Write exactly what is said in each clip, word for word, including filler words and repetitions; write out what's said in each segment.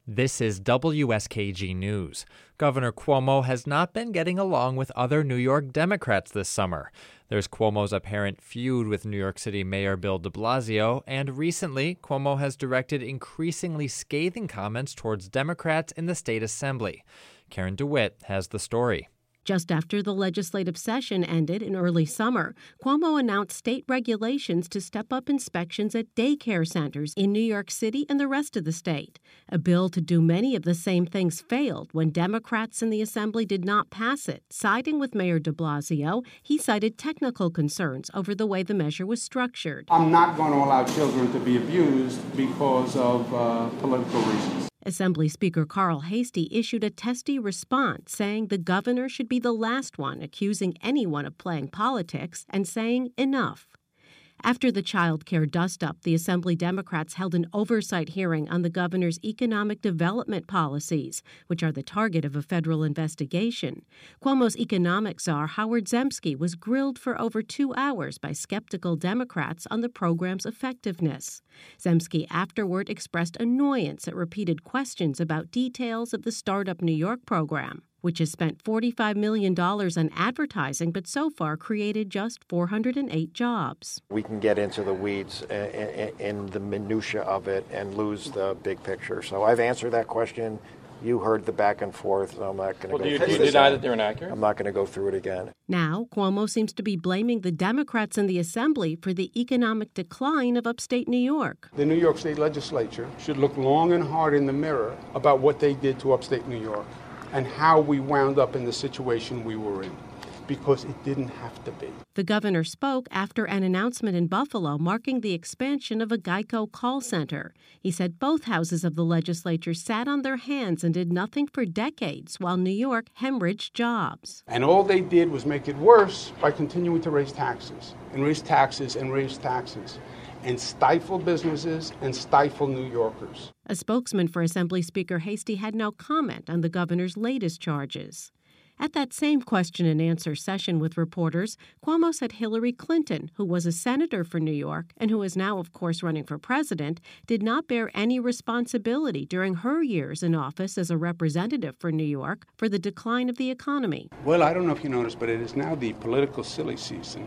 This is W S K G News. Governor Cuomo has not been getting along with other New York Democrats this summer. There's Cuomo's apparent feud with New York City Mayor Bill de Blasio, and recently, Cuomo has directed increasingly scathing comments towards Democrats in the state assembly. Karen DeWitt has the story. Just after the legislative session ended in early summer, Cuomo announced state regulations to step up inspections at daycare centers in New York City and the rest of the state. A bill to do many of the same things failed when Democrats in the assembly did not pass it. Siding with Mayor de Blasio, he cited technical concerns over the way the measure was structured. I'm not going to allow children to be abused because of uh, political reasons. Assembly Speaker Carl Heastie issued a testy response saying the governor should be the last one accusing anyone of playing politics and saying enough. After the child care dust-up, the Assembly Democrats held an oversight hearing on the governor's economic development policies, which are the target of a federal investigation. Cuomo's economic czar, Howard Zemsky, was grilled for over two hours by skeptical Democrats on the program's effectiveness. Zemsky afterward expressed annoyance at repeated questions about details of the Startup New York program, which has spent forty-five million dollars on advertising but so far created just four hundred eight jobs. We can get into the weeds in the minutia of it and lose the big picture. So I've answered that question. You heard the back and forth, so I'm not going to well, go do you, through do it you deny again. that they're inaccurate? I'm not going to go through it again. Now, Cuomo seems to be blaming the Democrats in the Assembly for the economic decline of upstate New York. The New York State Legislature should look long and hard in the mirror about what they did to upstate New York and how we wound up in the situation we were in, because it didn't have to be. The governor spoke after an announcement in Buffalo marking the expansion of a Geico call center. He said both houses of the legislature sat on their hands and did nothing for decades while New York hemorrhaged jobs. And all they did was make it worse by continuing to raise taxes and raise taxes and raise taxes and stifle businesses and stifle New Yorkers. A spokesman for Assembly Speaker Heastie had no comment on the governor's latest charges. At that same question and answer session with reporters, Cuomo said Hillary Clinton, who was a senator for New York and who is now, of course, running for president, did not bear any responsibility during her years in office as a representative for New York for the decline of the economy. Well, I don't know if you noticed, but it is now the political silly season,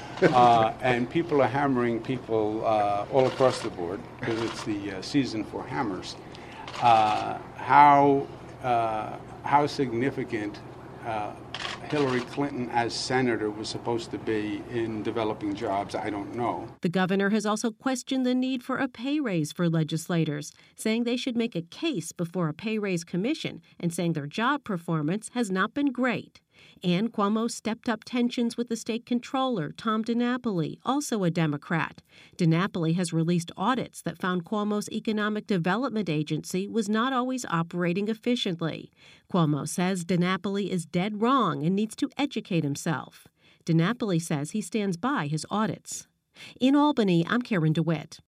uh, and people are hammering people uh, all across the board because it's the uh, season for hammers. Uh, how uh, how significant Uh, Hillary Clinton as senator was supposed to be in developing jobs, I don't know. The governor has also questioned the need for a pay raise for legislators, saying they should make a case before a pay raise commission and saying their job performance has not been great. And Cuomo stepped up tensions with the state controller, Tom DiNapoli, also a Democrat. DiNapoli has released audits that found Cuomo's economic development agency was not always operating efficiently. Cuomo says DiNapoli is dead wrong and needs to educate himself. DiNapoli says he stands by his audits. In Albany, I'm Karen DeWitt.